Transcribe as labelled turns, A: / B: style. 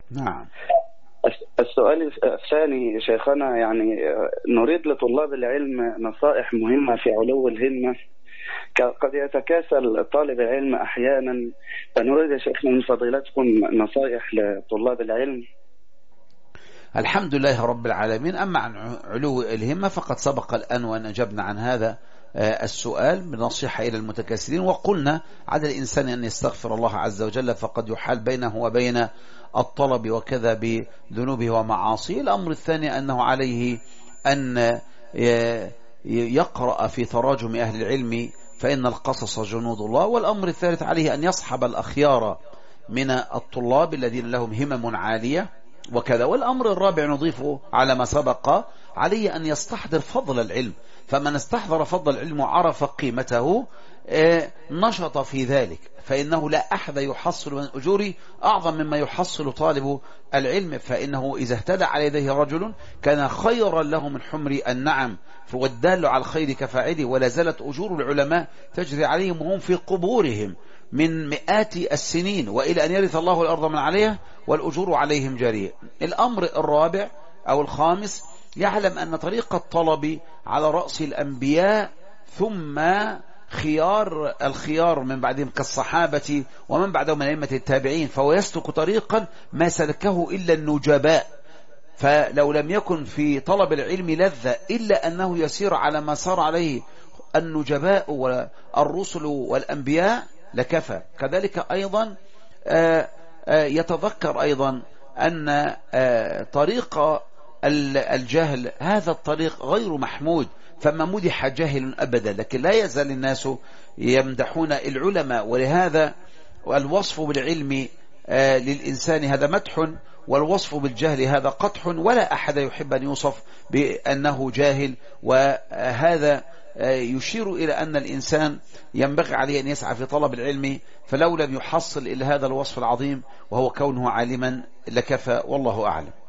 A: نعم.
B: السؤال الثاني شيخنا، يعني نريد لطلاب العلم نصائح مهمة في علو الهمة. قد يتكاسل طالب العلم أحيانا، فنريد يا شيخنا من فضيلتكم نصائح لطلاب العلم.
A: الحمد لله رب العالمين. أما عن علو الهمة فقد سبق الآن وأن أجبنا عن هذا السؤال بنصيحة إلى المتكاسلين، وقلنا على الإنسان أن يستغفر الله عز وجل، فقد يحال بينه وبين الطلب وكذا بذنوبه ومعاصيه. الأمر الثاني أنه عليه أن يقرأ في تراجم أهل العلم، فإن القصص جنود الله. والأمر الثالث عليه أن يصحب الأخيار من الطلاب الذين لهم همم عالية وكذا. والأمر الرابع نضيفه على ما سبق، عليه أن يستحضر فضل العلم، فمن استحضر فضل العلم وعرف قيمته نشط في ذلك، فإنه لا أحد يحصل من أجور أعظم مما يحصل طالب العلم، فإنه إذا اهتدى على يديه رجل كان خيرا له من حمر النعم، والدال على الخير كفاعله. ولا زالت أجور العلماء تجري عليهم وهم في قبورهم من مئات السنين، وإلى أن يرث الله الأرض من عليها والأجور عليهم جارية. الأمر الرابع أو الخامس، يعلم أن طريق الطلب على رأس الأنبياء، ثم خيار الخيار من بعدهم كالصحابة ومن بعدهم من أئمة التابعين، فهو يسلك طريقا ما سلكه إلا النجباء. فلو لم يكن في طلب العلم لذة إلا أنه يسير على ما سار عليه النجباء والرسل والأنبياء لكفى. كذلك أيضا يتذكر أيضا أن طريق الجهل هذا الطريق غير محمود، فما مدح جاهل أبدا، لكن لا يزال الناس يمدحون العلماء. ولهذا الوصف بالعلم للإنسان هذا مدح، والوصف بالجهل هذا قدح، ولا أحد يحب أن يوصف بأنه جاهل. وهذا يشير إلى أن الإنسان ينبغي عليه أن يسعى في طلب العلم، فلو لم يحصل إلى هذا الوصف العظيم وهو كونه عالما لكفى، والله أعلم.